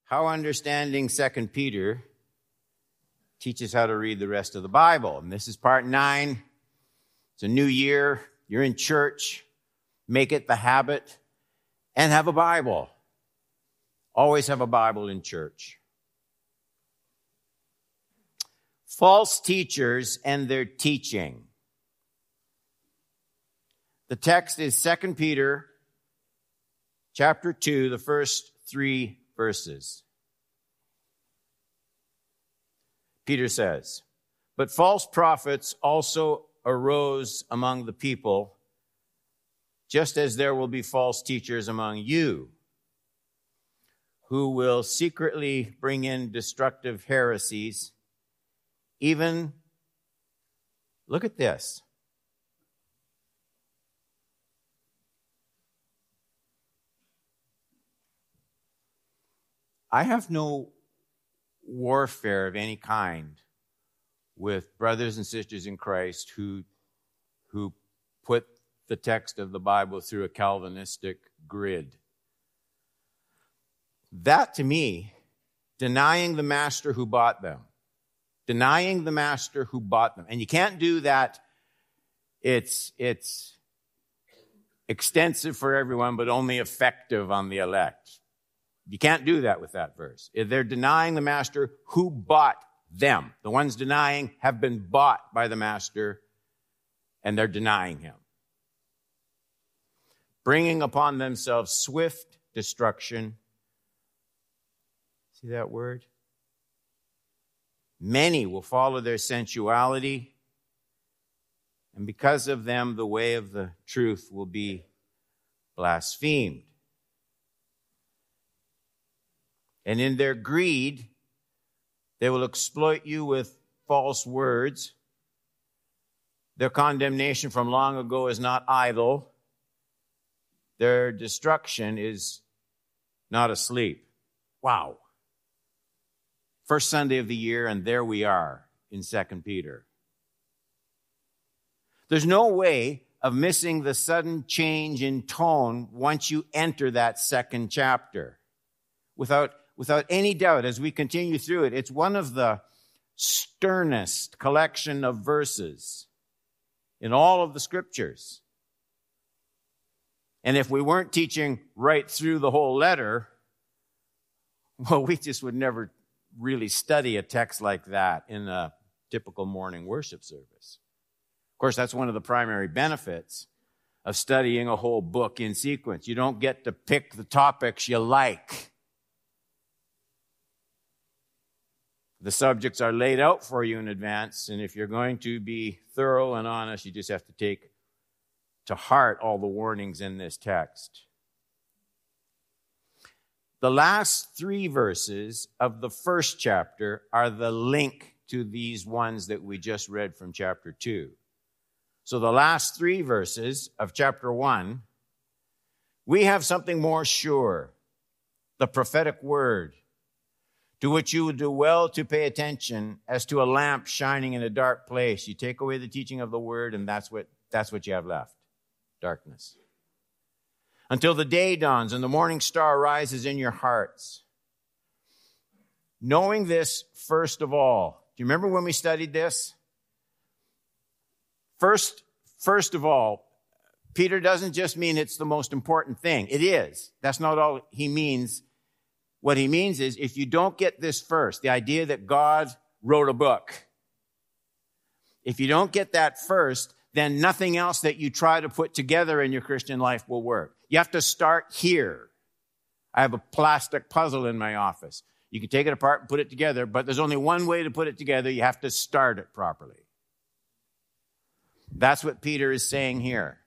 how understanding 2 Peter teaches how to read the rest of the Bible. And this is part 9. It's a new year. You're in church. Make it the habit and have a Bible. Always have a Bible in church. False teachers and their teaching. The text is 2 Peter chapter 2, the first 3 verses. Peter says, "But false prophets also arose among the people, just as there will be false teachers among you, who will secretly bring in destructive heresies, even," look at this, I have no warfare of any kind with brothers and sisters in Christ who put the text of the Bible through a Calvinistic grid. That, to me, denying the master who bought them. Denying the master who bought them. And you can't do that. It's extensive for everyone, but only effective on the elect. You can't do that with that verse. They're denying the master who bought them. The ones denying have been bought by the master, and they're denying him. Bringing upon themselves swift destruction. See that word? Many will follow their sensuality, and because of them, the way of the truth will be blasphemed. And in their greed, they will exploit you with false words. Their condemnation from long ago is not idle. Their destruction is not asleep. Wow. First Sunday of the year, and there we are in 2 Peter. There's no way of missing the sudden change in tone once you enter that second chapter. Without any doubt, as we continue through it, it's one of the sternest collection of verses in all of the scriptures. And if we weren't teaching right through the whole letter, well, we just would never really study a text like that in a typical morning worship service. Of course, that's one of the primary benefits of studying a whole book in sequence. You don't get to pick the topics you like. The subjects are laid out for you in advance, and if you're going to be thorough and honest, you just have to take to heart all the warnings in this text. The last 3 verses of the first chapter are the link to these ones that we just read from chapter 2. So the last 3 verses of chapter 1, we have something more sure, the prophetic word, to which you would do well to pay attention as to a lamp shining in a dark place. You take away the teaching of the word, and that's what you have left, darkness. Until the day dawns and the morning star rises in your hearts. Knowing this first of all. Do you remember when we studied this? First of all, Peter doesn't just mean it's the most important thing. It is. That's not all he means. What he means is, if you don't get this first, the idea that God wrote a book, if you don't get that first, then nothing else that you try to put together in your Christian life will work. You have to start here. I have a plastic puzzle in my office. You can take it apart and put it together, but there's only one way to put it together. You have to start it properly. That's what Peter is saying here.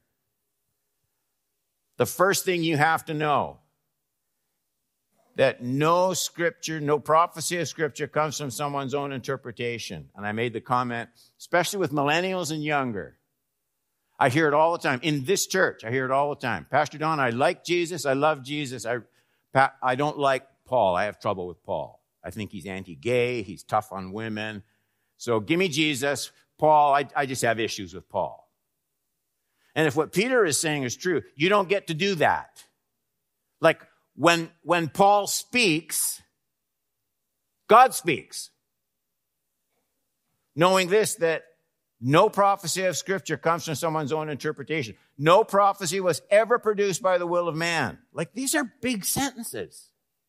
The first thing you have to know, that no scripture, no prophecy of scripture comes from someone's own interpretation. And I made the comment, especially with millennials and younger. I hear it all the time. In this church, I hear it all the time. Pastor Don, I like Jesus. I love Jesus. I don't like Paul. I have trouble with Paul. I think he's anti-gay. He's tough on women. So give me Jesus. Paul, I just have issues with Paul. And if what Peter is saying is true, you don't get to do that. Like when Paul speaks, God speaks. Knowing this, that no prophecy of Scripture comes from someone's own interpretation. No prophecy was ever produced by the will of man. Like, these are big sentences.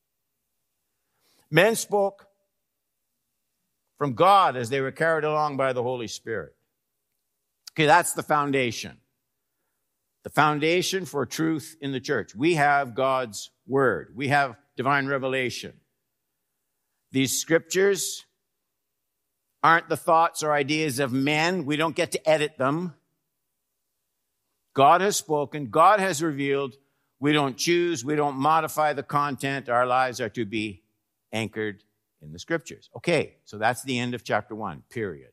Men spoke from God as they were carried along by the Holy Spirit. Okay, that's the foundation. The foundation for truth in the church. We have God's Word. We have divine revelation. These scriptures aren't the thoughts or ideas of men. We don't get to edit them. God has spoken. God has revealed. We don't choose. We don't modify the content. Our lives are to be anchored in the scriptures. Okay, so that's the end of chapter 1, period.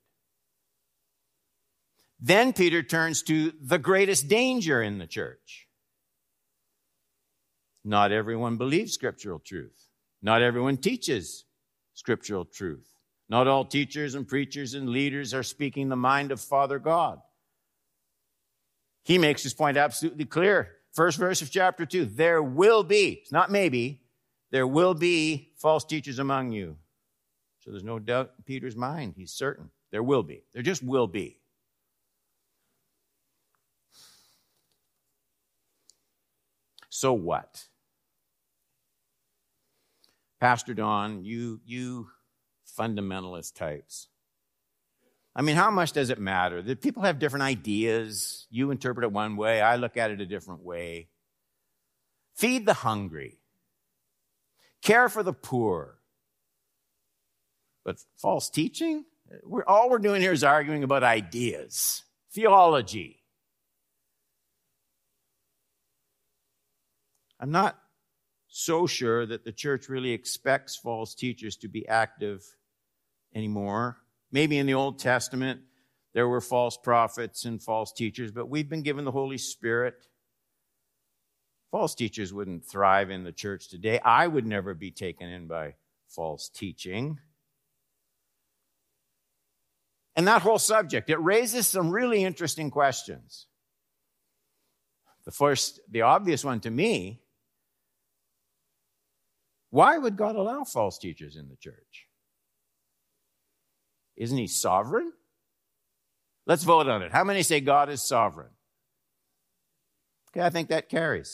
Then Peter turns to the greatest danger in the church. Not everyone believes scriptural truth. Not everyone teaches scriptural truth. Not all teachers and preachers and leaders are speaking the mind of Father God. He makes his point absolutely clear. First verse of chapter 2, there will be, it's not maybe, there will be false teachers among you. So there's no doubt in Peter's mind. He's certain. There will be. There just will be. So what? Pastor Don, you fundamentalist types. I mean, how much does it matter? That people have different ideas. You interpret it one way. I look at it a different way. Feed the hungry. Care for the poor. But false teaching? All we're doing here is arguing about ideas. Theology. I'm not so sure that the church really expects false teachers to be active anymore. Maybe in the Old Testament, there were false prophets and false teachers, but we've been given the Holy Spirit. False teachers wouldn't thrive in the church today. I would never be taken in by false teaching. And that whole subject, it raises some really interesting questions. The obvious one to me, why would God allow false teachers in the church? Isn't he sovereign? Let's vote on it. How many say God is sovereign? Okay, I think that carries.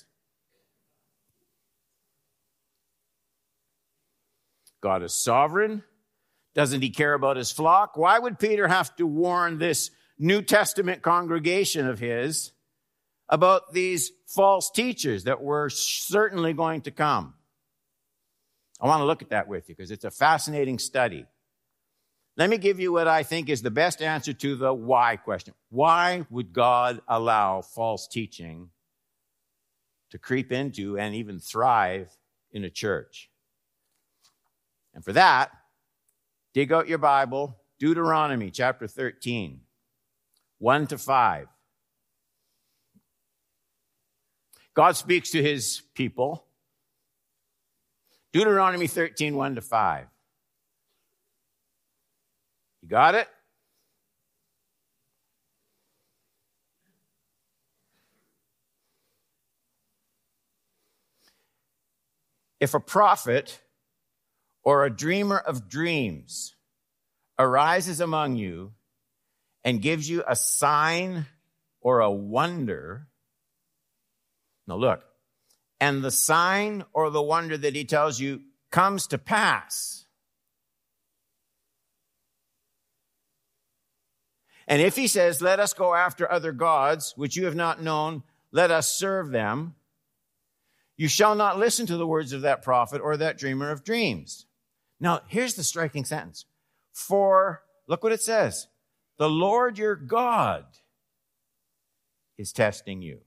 God is sovereign. Doesn't he care about his flock? Why would Peter have to warn this New Testament congregation of his about these false teachers that were certainly going to come? I want to look at that with you because it's a fascinating study. Let me give you what I think is the best answer to the why question. Why would God allow false teaching to creep into and even thrive in a church? And for that, dig out your Bible, Deuteronomy chapter 13, 1-5. God speaks to his people. Deuteronomy 13, 1-5. You got it? If a prophet or a dreamer of dreams arises among you and gives you a sign or a wonder, now look, and the sign or the wonder that he tells you comes to pass, and if he says, let us go after other gods, which you have not known, let us serve them, you shall not listen to the words of that prophet or that dreamer of dreams. Now, here's the striking sentence. For, look what it says, the Lord your God is testing you.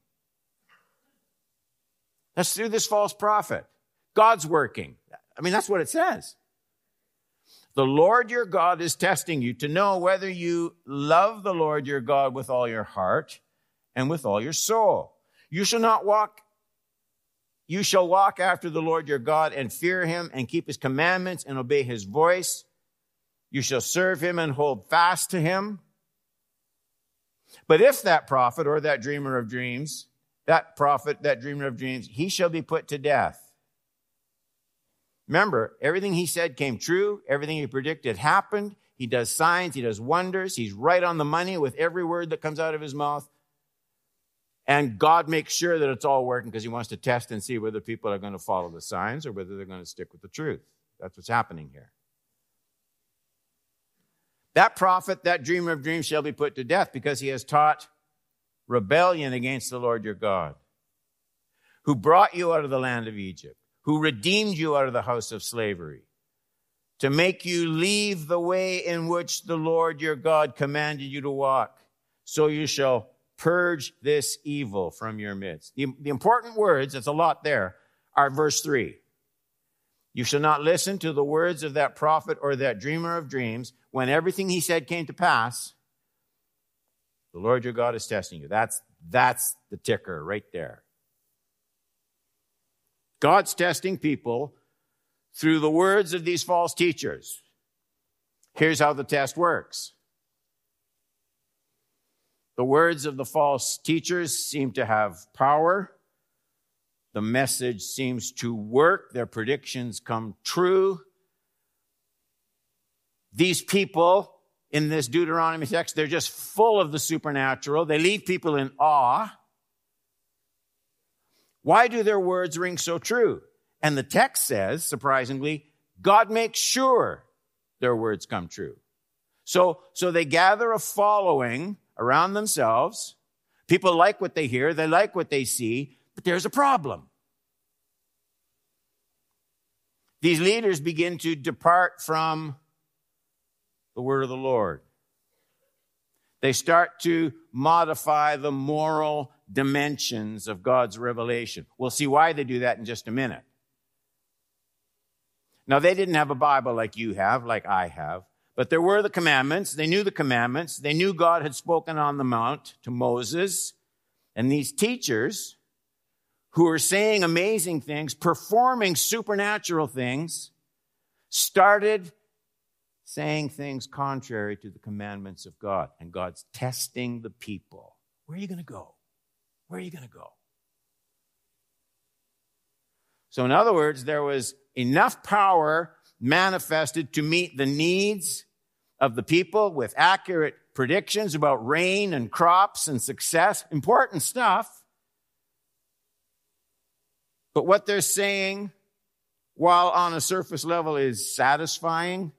That's through this false prophet. God's working. I mean, that's what it says. The Lord your God is testing you to know whether you love the Lord your God with all your heart and with all your soul. You shall walk after the Lord your God and fear him and keep his commandments and obey his voice. You shall serve him and hold fast to him. But if that prophet or that dreamer of dreams, he shall be put to death. Remember, everything he said came true. Everything he predicted happened. He does signs. He does wonders. He's right on the money with every word that comes out of his mouth. And God makes sure that it's all working because he wants to test and see whether people are going to follow the signs or whether they're going to stick with the truth. That's what's happening here. That prophet, that dreamer of dreams shall be put to death because he has taught rebellion against the Lord your God, who brought you out of the land of Egypt, who redeemed you out of the house of slavery, to make you leave the way in which the Lord your God commanded you to walk. So you shall purge this evil from your midst. The important words, it's a lot there, are verse 3. You shall not listen to the words of that prophet or that dreamer of dreams. When everything he said came to pass, the Lord your God is testing you. That's the ticker right there. God's testing people through the words of these false teachers. Here's how the test works. The words of the false teachers seem to have power. The message seems to work. Their predictions come true. These people in this Deuteronomy text, they're just full of the supernatural. They leave people in awe. Why do their words ring so true? And the text says, surprisingly, God makes sure their words come true. So they gather a following around themselves. People like what they hear. They like what they see. But there's a problem. These leaders begin to depart from the word of the Lord. They start to modify the moral dimensions of God's revelation. We'll see why they do that in just a minute. Now, they didn't have a Bible like you have, like I have, but there were the commandments. They knew the commandments. They knew God had spoken on the mount to Moses. And these teachers who are saying amazing things, performing supernatural things, started saying things contrary to the commandments of God. And God's testing the people. Where are you going to go? Where are you going to go? So in other words, there was enough power manifested to meet the needs of the people with accurate predictions about rain and crops and success, important stuff. But what they're saying, while on a surface level is satisfying,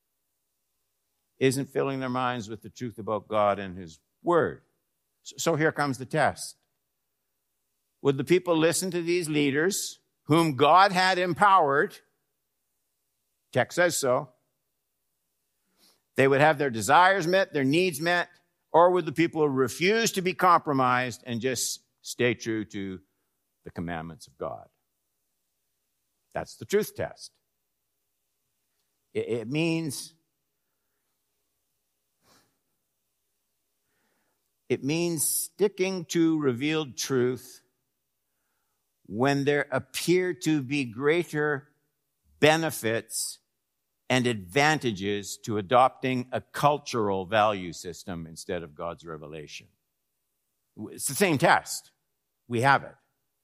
isn't filling their minds with the truth about God and His Word. So here comes the test. Would the people listen to these leaders whom God had empowered? Text says so. They would have their desires met, their needs met, or would the people refuse to be compromised and just stay true to the commandments of God? That's the truth test. It means sticking to revealed truth when there appear to be greater benefits and advantages to adopting a cultural value system instead of God's revelation. It's the same test. We have it.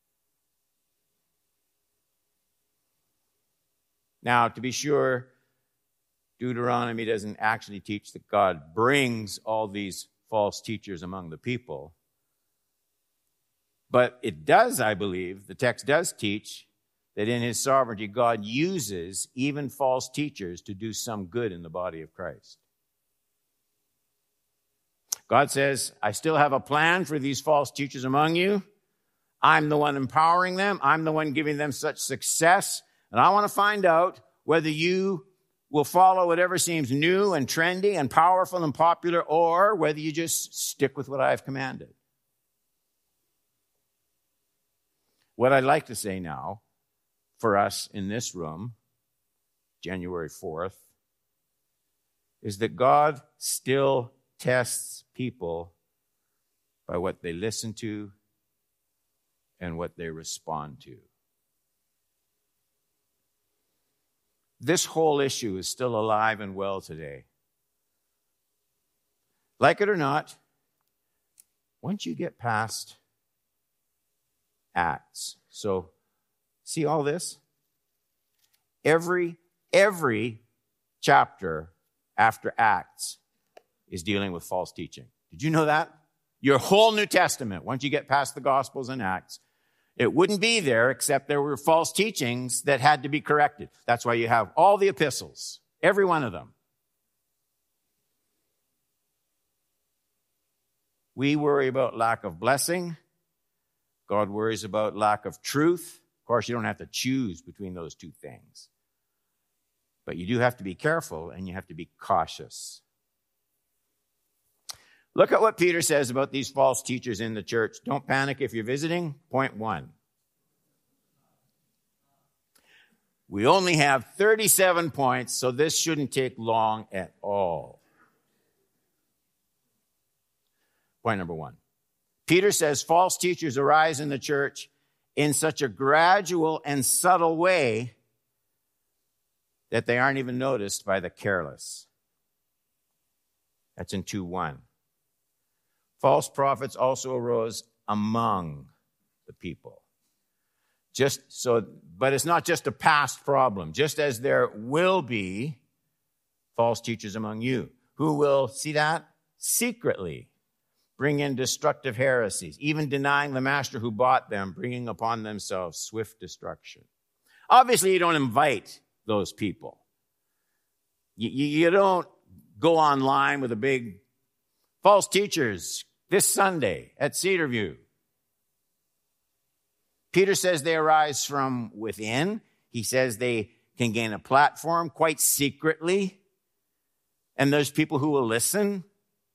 Now, to be sure, Deuteronomy doesn't actually teach that God brings all these false teachers among the people. But it does, I believe, the text does teach that in His sovereignty, God uses even false teachers to do some good in the body of Christ. God says, I still have a plan for these false teachers among you. I'm the one empowering them. I'm the one giving them such success. And I want to find out whether you will follow whatever seems new and trendy and powerful and popular, or whether you just stick with what I have commanded. What I'd like to say now for us in this room, January 4th, is that God still tests people by what they listen to and what they respond to. This whole issue is still alive and well today. Like it or not, once you get past Acts, so see all this? Every chapter after Acts is dealing with false teaching. Did you know that? Your whole New Testament, once you get past the Gospels and Acts, it wouldn't be there except there were false teachings that had to be corrected. That's why you have all the epistles, every one of them. We worry about lack of blessing. God worries about lack of truth. Of course, you don't have to choose between those two things. But you do have to be careful and you have to be cautious. Look at what Peter says about these false teachers in the church. Don't panic if you're visiting. Point 1. We only have 37 points, so this shouldn't take long at all. Point number 1. Peter says false teachers arise in the church in such a gradual and subtle way that they aren't even noticed by the careless. That's in 2:1. False prophets also arose among the people. But it's not just a past problem. Just as there will be false teachers among you who will, see that? Secretly bring in destructive heresies, even denying the master who bought them, bringing upon themselves swift destruction. Obviously, you don't invite those people. You don't go online with a big false teachers this Sunday at Cedarview. Peter says they arise from within. He says they can gain a platform quite secretly. And there's people who will listen.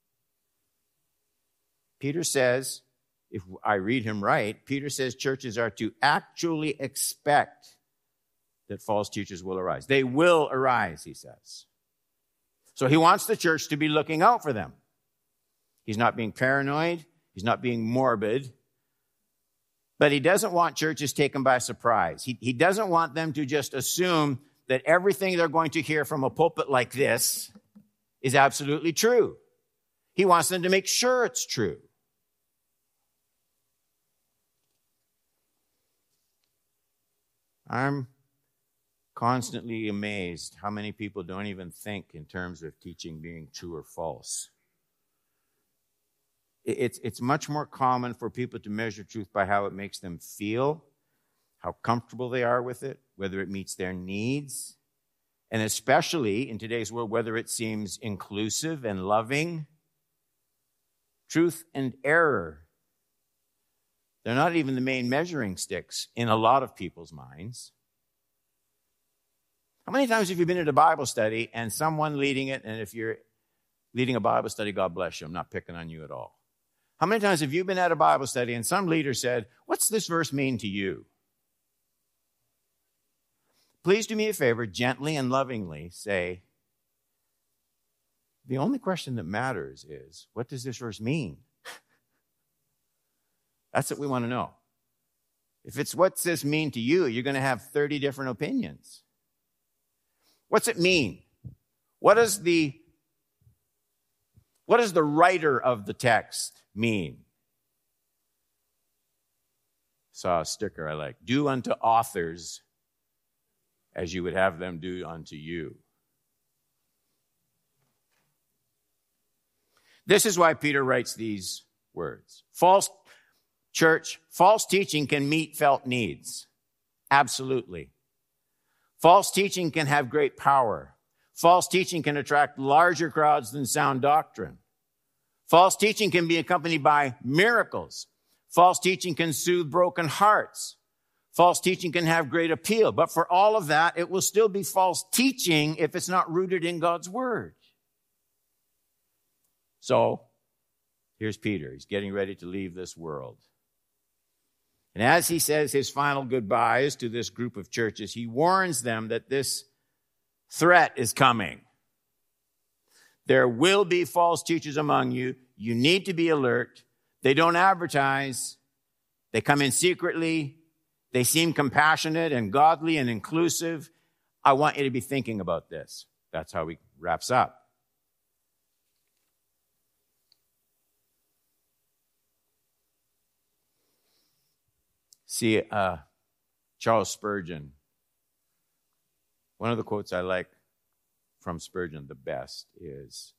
Peter says, if I read him right, Peter says churches are to actually expect that false teachers will arise. They will arise, he says. So he wants the church to be looking out for them. He's not being paranoid. He's not being morbid. But he doesn't want churches taken by surprise. He doesn't want them to just assume that everything they're going to hear from a pulpit like this is absolutely true. He wants them to make sure it's true. I'm constantly amazed how many people don't even think in terms of teaching being true or false. It's much more common for people to measure truth by how it makes them feel, how comfortable they are with it, whether it meets their needs, and especially in today's world, whether it seems inclusive and loving. Truth and error, they're not even the main measuring sticks in a lot of people's minds. How many times have you been at a Bible study and someone leading it, and if you're leading a Bible study, God bless you, I'm not picking on you at all. How many times have you been at a Bible study and some leader said, what's this verse mean to you? Please do me a favor, gently and lovingly say, the only question that matters is, what does this verse mean? That's what we want to know. If it's what's this mean to you, you're going to have 30 different opinions. What's it mean? What does the writer of the text mean? Saw a sticker I like. Do unto authors as you would have them do unto you. This is why Peter writes these words. False teaching can meet felt needs. Absolutely. False teaching can have great power. False teaching can attract larger crowds than sound doctrine. False teaching can be accompanied by miracles. False teaching can soothe broken hearts. False teaching can have great appeal. But for all of that, it will still be false teaching if it's not rooted in God's word. So, here's Peter. He's getting ready to leave this world. And as he says his final goodbyes to this group of churches, he warns them that this threat is coming. There will be false teachers among you. You need to be alert. They don't advertise. They come in secretly. They seem compassionate and godly and inclusive. I want you to be thinking about this. That's how he wraps up. See, Charles Spurgeon One of the quotes I like from Spurgeon the best is,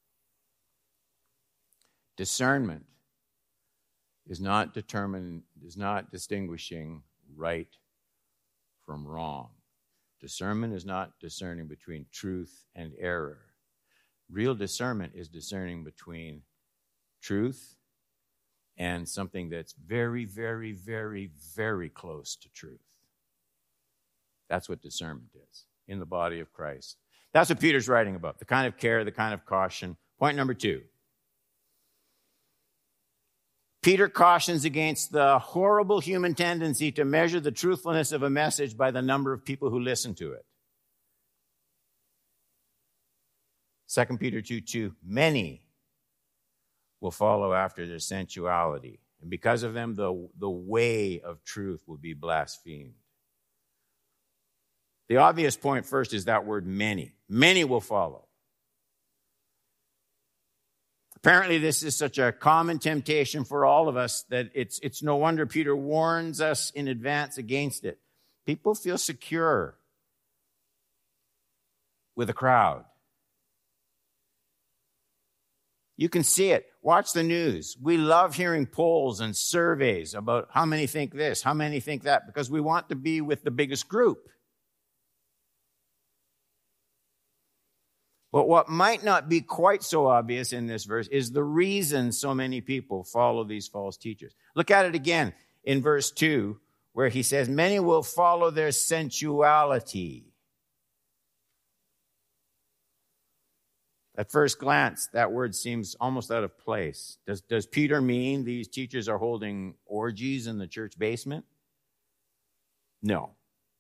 discernment is not distinguishing right from wrong. Discernment is not discerning between truth and error. Real discernment is discerning between truth and something that's very, very, very, very close to truth. That's what discernment is in the body of Christ. That's what Peter's writing about, the kind of care, the kind of caution. Point number 2. Peter cautions against the horrible human tendency to measure the truthfulness of a message by the number of people who listen to it. 2 Peter 2:2, many will follow after their sensuality, and because of them, the way of truth will be blasphemed. The obvious point first is that word many. Many will follow. Apparently, this is such a common temptation for all of us that it's no wonder Peter warns us in advance against it. People feel secure with a crowd. You can see it. Watch the news. We love hearing polls and surveys about how many think this, how many think that, because we want to be with the biggest group. But what might not be quite so obvious in this verse is the reason so many people follow these false teachers. Look at it again in verse 2, where he says, many will follow their sensuality. At first glance, that word seems almost out of place. Does Peter mean these teachers are holding orgies in the church basement? No.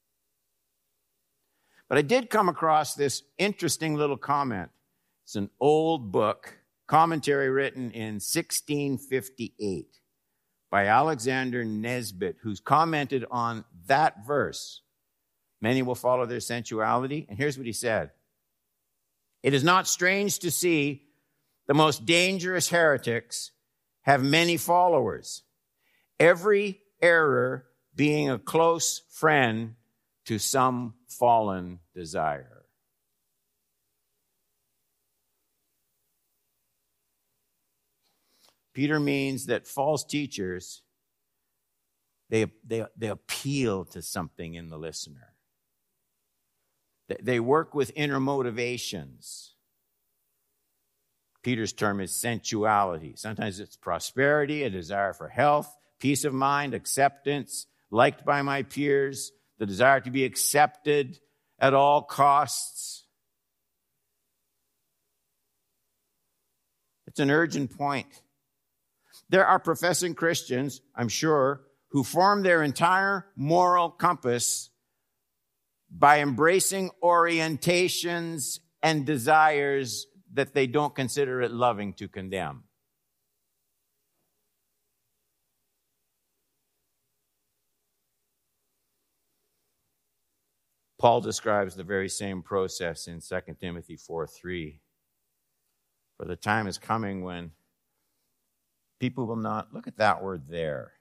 But I did come across this interesting little comment. It's an old book, commentary written in 1658 by Alexander Nesbitt, who's commented on that verse. Many will follow their sensuality. And here's what he said. It is not strange to see the most dangerous heretics have many followers, every error being a close friend to some fallen desire. Peter means that false teachers, they appeal to something in the listener. They work with inner motivations. Peter's term is sensuality. Sometimes it's prosperity, a desire for health, peace of mind, acceptance, liked by my peers, the desire to be accepted at all costs. It's an urgent point. There are professing Christians, I'm sure, who form their entire moral compass by embracing orientations and desires that they don't consider it loving to condemn. Paul describes the very same process in 2 Timothy 4:3. For the time is coming when people will not, look at that word there,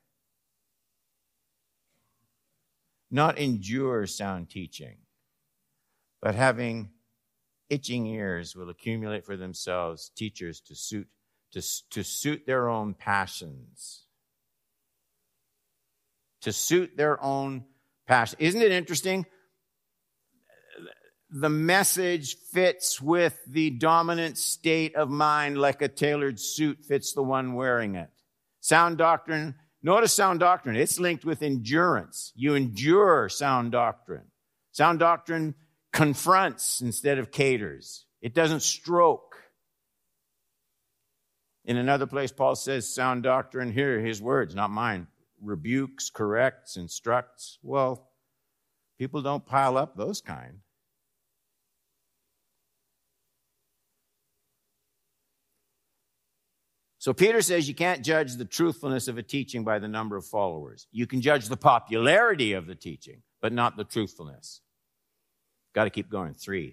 not endure sound teaching, but having itching ears will accumulate for themselves teachers to suit their own passions. To suit their own passion. Isn't it interesting? The message fits with the dominant state of mind like a tailored suit fits the one wearing it. Sound doctrine, notice sound doctrine. It's linked with endurance. You endure sound doctrine. Sound doctrine confronts instead of caters. It doesn't stroke. In another place, Paul says sound doctrine, here are his words, not mine, rebukes, corrects, instructs. Well, people don't pile up those kind. So Peter says you can't judge the truthfulness of a teaching by the number of followers. You can judge the popularity of the teaching, but not the truthfulness. Got to keep going. 3.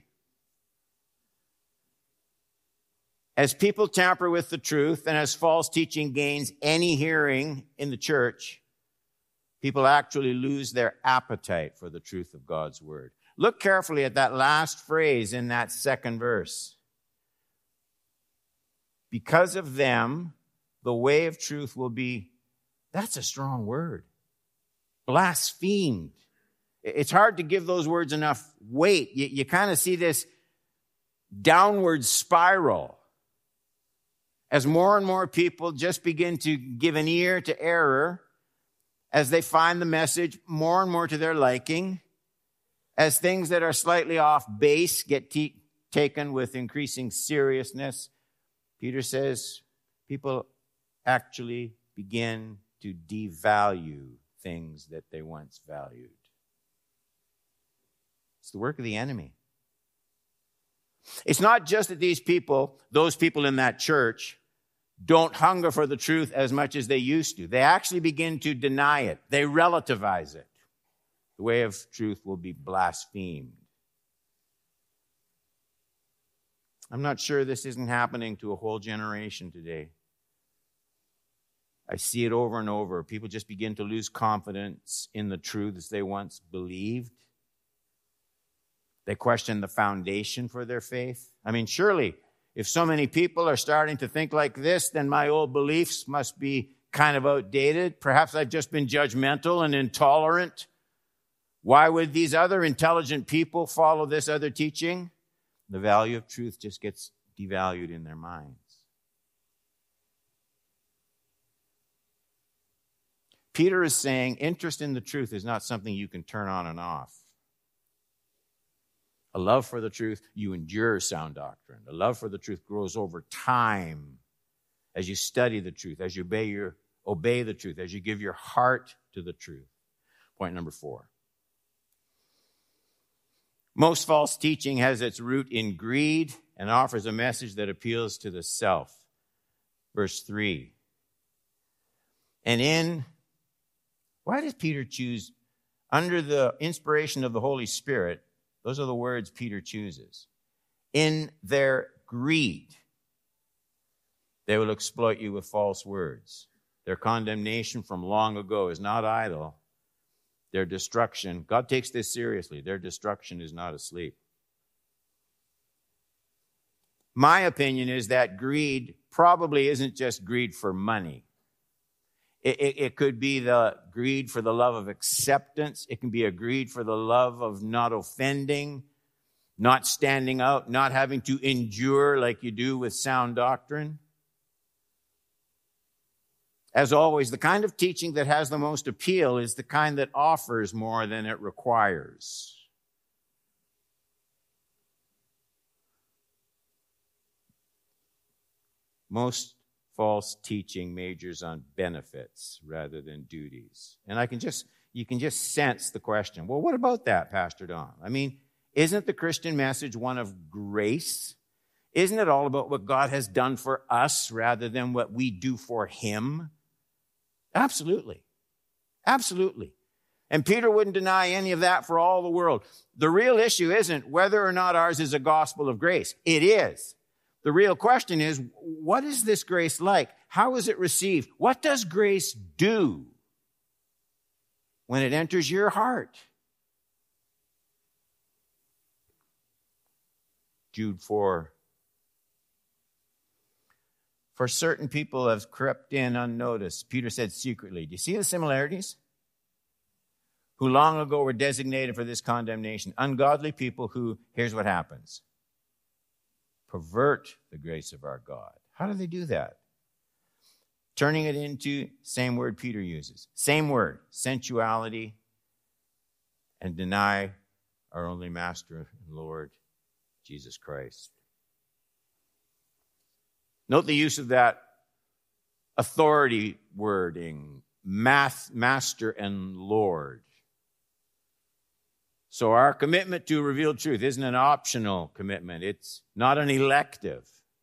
As people tamper with the truth and as false teaching gains any hearing in the church, people actually lose their appetite for the truth of God's word. Look carefully at that last phrase in that second verse. Because of them, the way of truth will be, that's a strong word, blasphemed. It's hard to give those words enough weight. You kind of see this downward spiral as more and more people just begin to give an ear to error, as they find the message more and more to their liking, as things that are slightly off base get taken with increasing seriousness. Peter says people actually begin to devalue things that they once valued. It's the work of the enemy. It's not just that these people, those people in that church, don't hunger for the truth as much as they used to. They actually begin to deny it. They relativize it. The way of truth will be blasphemed. I'm not sure this isn't happening to a whole generation today. I see it over and over. People just begin to lose confidence in the truths they once believed. They question the foundation for their faith. I mean, surely, if so many people are starting to think like this, then my old beliefs must be kind of outdated. Perhaps I've just been judgmental and intolerant. Why would these other intelligent people follow this other teaching? The value of truth just gets devalued in their minds. Peter is saying interest in the truth is not something you can turn on and off. A love for the truth, you endure sound doctrine. A love for the truth grows over time as you study the truth, as you obey the truth, as you give your heart to the truth. Point number 4. Most false teaching has its root in greed and offers a message that appeals to the self. Verse 3. Why does Peter choose, under the inspiration of the Holy Spirit, those are the words Peter chooses. In their greed, they will exploit you with false words. Their condemnation from long ago is not idle. Their destruction, God takes this seriously. Their destruction is not asleep. My opinion is that greed probably isn't just greed for money. It could be the greed for the love of acceptance. It can be a greed for the love of not offending, not standing out, not having to endure like you do with sound doctrine. As always, the kind of teaching that has the most appeal is the kind that offers more than it requires. Most false teaching majors on benefits rather than duties. And you can just sense the question. Well, what about that, Pastor Don? I mean, isn't the Christian message one of grace? Isn't it all about what God has done for us rather than what we do for him? Absolutely. Absolutely. And Peter wouldn't deny any of that for all the world. The real issue isn't whether or not ours is a gospel of grace. It is. The real question is, what is this grace like? How is it received? What does grace do when it enters your heart? Jude 4. For certain people have crept in unnoticed. Peter said secretly. Do you see the similarities? Who long ago were designated for this condemnation. Ungodly people who, here's what happens. Pervert the grace of our God. How do they do that? Turning it into, same word Peter uses. Same word, sensuality, and deny our only Master and Lord, Jesus Christ. Note the use of that authority wording, Master and Lord. So our commitment to revealed truth isn't an optional commitment. It's not an elective.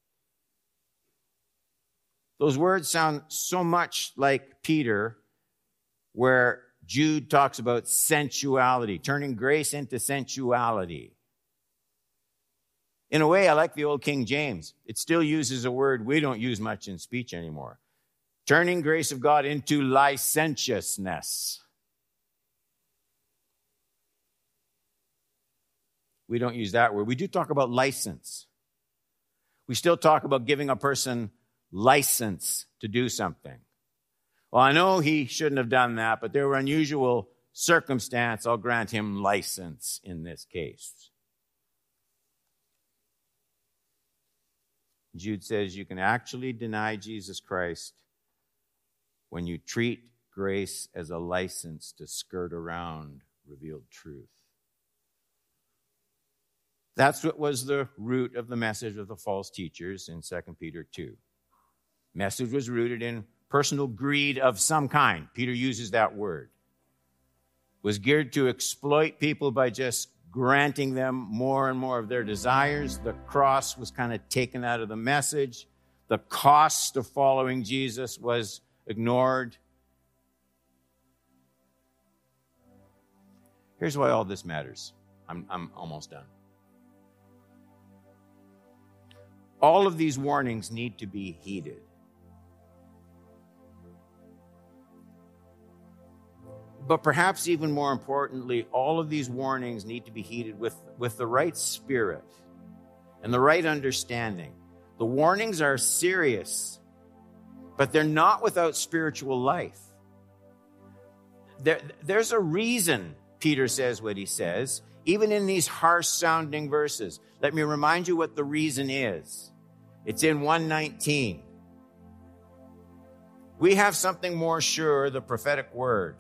Those words sound so much like Peter, where Jude talks about sensuality, turning grace into sensuality. In a way, I like the old King James. It still uses a word we don't use much in speech anymore. Turning grace of God into licentiousness. we don't use that word. We do talk about license. We still talk about giving a person license to do something. Well, I know he shouldn't have done that, but there were unusual circumstances. I'll grant him license in this case. Jude says you can actually deny Jesus Christ when you treat grace as a license to skirt around revealed truth. That's what was the root of the message of the false teachers in 2 Peter 2. Message was rooted in personal greed of some kind. Peter uses that word. Was geared to exploit people by just granting them more and more of their desires. The cross was kind of taken out of the message. The cost of following Jesus was ignored. Here's why all this matters. I'm almost done. All of these warnings need to be heeded. But perhaps even more importantly, all of these warnings need to be heeded with the right spirit and the right understanding. The warnings are serious, but they're not without spiritual life. There's a reason Peter says what he says, even in these harsh-sounding verses. Let me remind you what the reason is. It's in 1:19. We have something more sure, the prophetic word,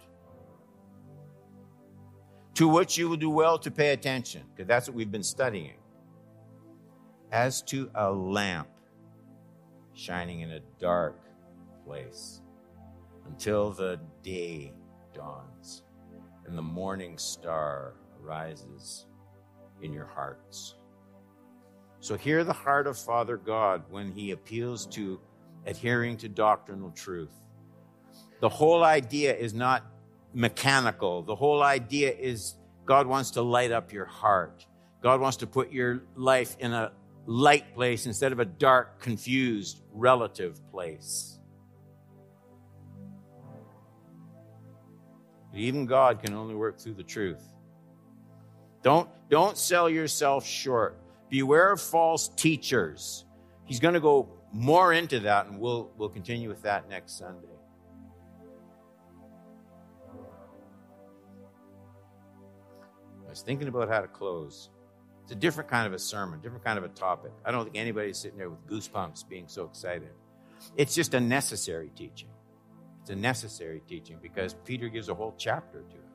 to which you will do well to pay attention, because that's what we've been studying. As to a lamp shining in a dark place until the day dawns and the morning star arises in your hearts. So hear the heart of Father God when he appeals to adhering to doctrinal truth. The whole idea is not mechanical. The whole idea is God wants to light up your heart. God wants to put your life in a light place instead of a dark, confused, relative place. But even God can only work through the truth. Don't sell yourself short. Beware of false teachers. He's going to go more into that, and we'll continue with that next Sunday. I was thinking about how to close. It's a different kind of a sermon, different kind of a topic. I don't think anybody's sitting there with goosebumps being so excited. It's just a necessary teaching. It's a necessary teaching because Peter gives a whole chapter to it.